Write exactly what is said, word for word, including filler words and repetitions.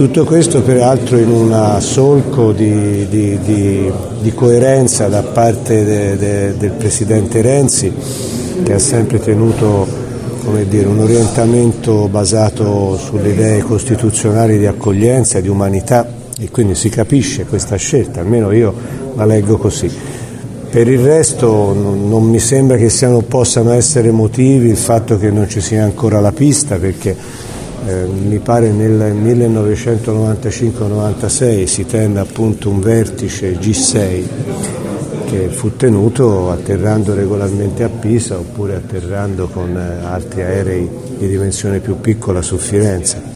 Tutto questo peraltro in un solco di, di, di, di coerenza da parte de, de, del Presidente Renzi, che ha sempre tenuto, come dire, un orientamento basato sulle idee costituzionali di accoglienza e di umanità, e quindi si capisce questa scelta, almeno io la leggo così. Per il resto non, non mi sembra che siano, possano essere motivi il fatto che non ci sia ancora la pista, perché Eh, mi pare nel millenovecentonovantacinque novantasei si tenne appunto un vertice G sei che fu tenuto atterrando regolarmente a Pisa oppure atterrando con altri aerei di dimensione più piccola su Firenze.